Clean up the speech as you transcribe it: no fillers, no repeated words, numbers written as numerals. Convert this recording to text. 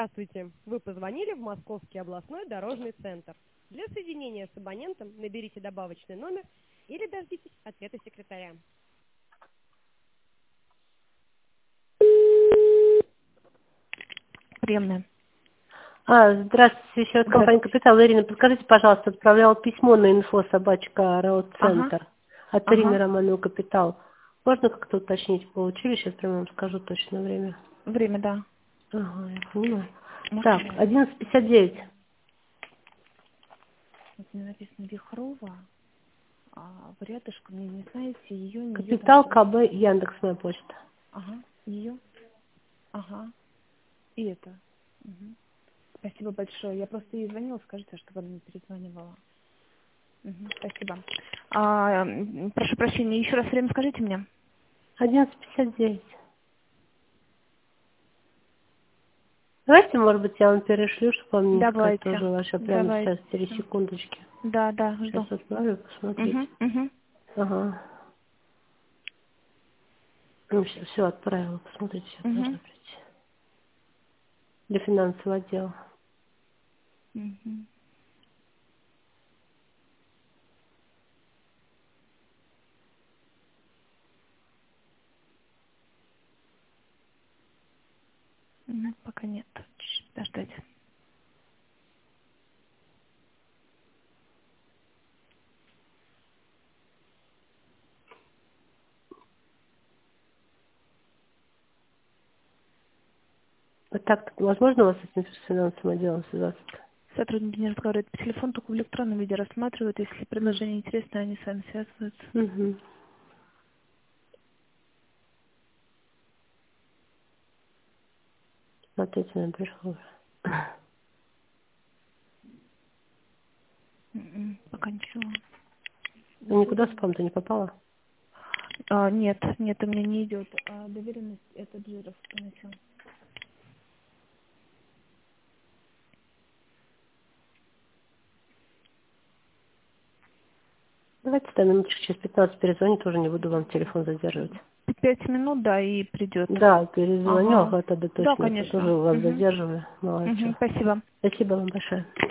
Здравствуйте. Вы позвонили в Московский областной дорожный центр. Для соединения с абонентом наберите добавочный номер или дождитесь ответа секретаря. Приемная. Здравствуйте, еще раз компания «Капитал». Ирина, подскажите, пожалуйста, отправляла письмо на info@РО-центр от Ирины Романовой «Капитал». Можно как-то уточнить, получили? Сейчас прямо вам скажу точное время. Время, да. Ага, я понимаю. Можно Так, я? 11:59. Вот мне написано Вихрова, а в рядышком, не знаете, ее «Капитал», там... КБ, Яндекс, моя почта. Ага, ее. Ага. И это. Угу. Спасибо большое. Я просто ей звонила, скажите, чтобы она не перезванивала. Угу. Спасибо. Прошу прощения, еще раз время скажите мне. 11:59. Давайте, может быть, я вам перешлю, чтобы вам не искать Давайте. тоже ваше. Прямо Давайте. сейчас, 3 секундочки. Да, жду. Сейчас отправлю, посмотрите. Угу. Ага. Ну, все отправила, посмотрите, сейчас должна прийти. Для финансового отдела. Угу. Пока нет. Чуть подождать. Вот так возможно у вас с этим финансовым отделом связаться? Сотрудники не разговаривают по телефону, только в электронном виде рассматривают. Если предложение интересное, они сами связываются. Угу. Смотрите, нам пришло. Пока ничего. Ну, никуда спам-то не попало? Нет, у меня не идет. Доверенность это Джиров начал. Давайте там минуточек через 15 перезвонить, тоже не буду вам телефон задерживать. 5 минут, да, и придет. Да, перезвоню, Ага. тогда Да, точно. конечно. Тоже вас задерживаю. Молодец. Спасибо. Спасибо вам большое.